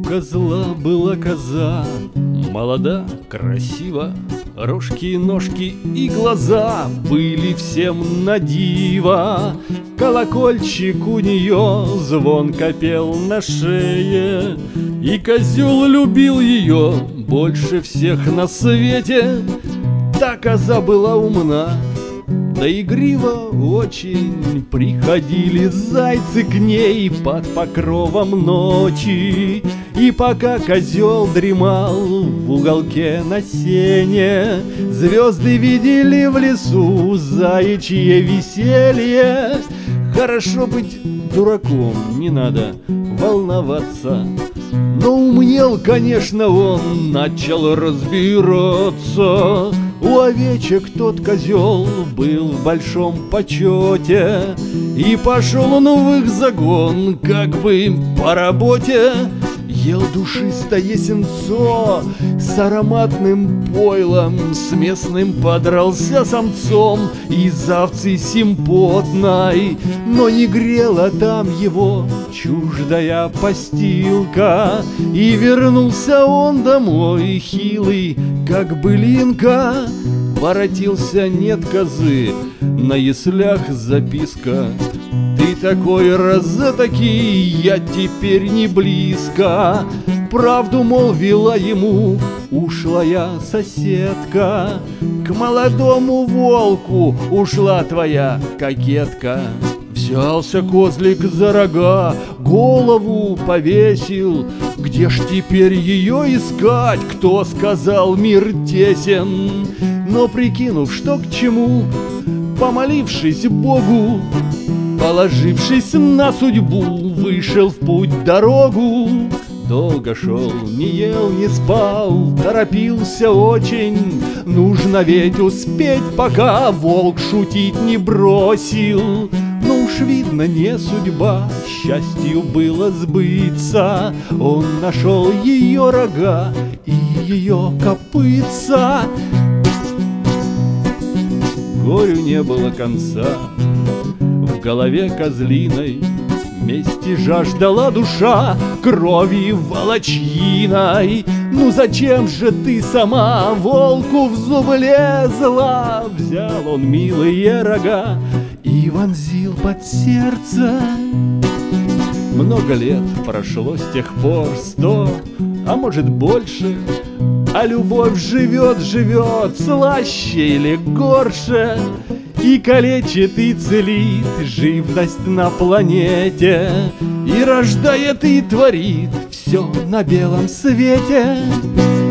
козла была коза, молода, красива, рожки и ножки и глаза были всем на диво. Колокольчик у нее звонко пел на шее, и козел любил ее больше всех на свете. Та коза была умна, да игриво очень, приходили зайцы к ней под покровом ночи. И пока козел дремал в уголке на сене, звезды видели в лесу заячье веселье. Хорошо быть дураком, не надо волноваться, но умнел, конечно, он начал разбираться. У овечек тот козел был в большом почете, и пошел он в их загон как бы по работе. Ел душистое сенцо с ароматным пойлом, с местным подрался самцом из овцы симпотной, но не грела там его чуждая постилка. И вернулся он домой хилый, как былинка. Воротился, нет козы, на яслях записка: ты такой разотакий, я теперь не близко. Правду молвила ему ушлая соседка: к молодому волку ушла твоя кокетка. Взялся козлик за рога, голову повесил. Где ж теперь ее искать? Кто сказал, мир тесен? Но прикинув, что к чему, помолившись Богу, положившись на судьбу, вышел в путь дорогу. Долго шел, не ел, не спал, торопился очень. Нужно ведь успеть, пока волк шутить не бросил. Но уж видно, не судьба, счастью было сбыться. Он нашел ее рога и ее копытца. Горю не было конца, в голове козлиной мести жаждала душа крови волочьиной. Ну зачем же ты сама волку в зуб лезла? Взял он милые рога и вонзил под сердце. Много лет прошло с тех пор, 100, а может больше, а любовь живет, живет, слаще или горше, и калечит, и целит живность на планете, и рождает, и творит все на белом свете.